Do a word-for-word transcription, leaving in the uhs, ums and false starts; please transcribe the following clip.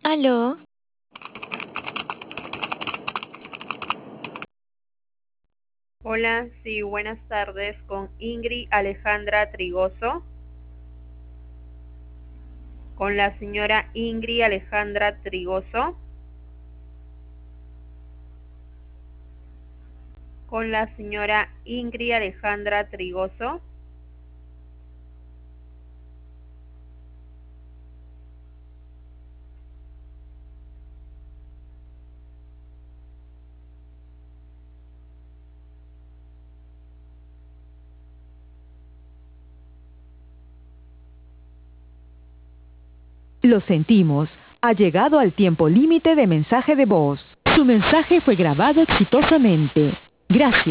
Aló, Hola, sí, buenas tardes con Ingrid Alejandra Trigoso, con la señora Ingrid Alejandra Trigoso, con la señora Ingrid Alejandra Trigoso. Lo sentimos, ha llegado al tiempo límite de mensaje de voz. Su mensaje fue grabado exitosamente. Gracias.